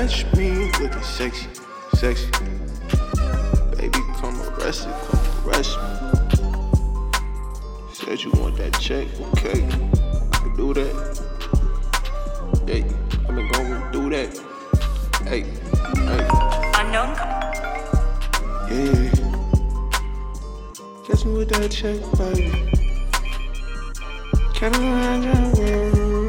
catch me looking sexy, sexy. Baby, come arrest me. Said you want that check, okay? I can do that. Hey, I've been gonna do that. Hey. Unknown. Yeah. Catch me with that check, baby. Can I run your world?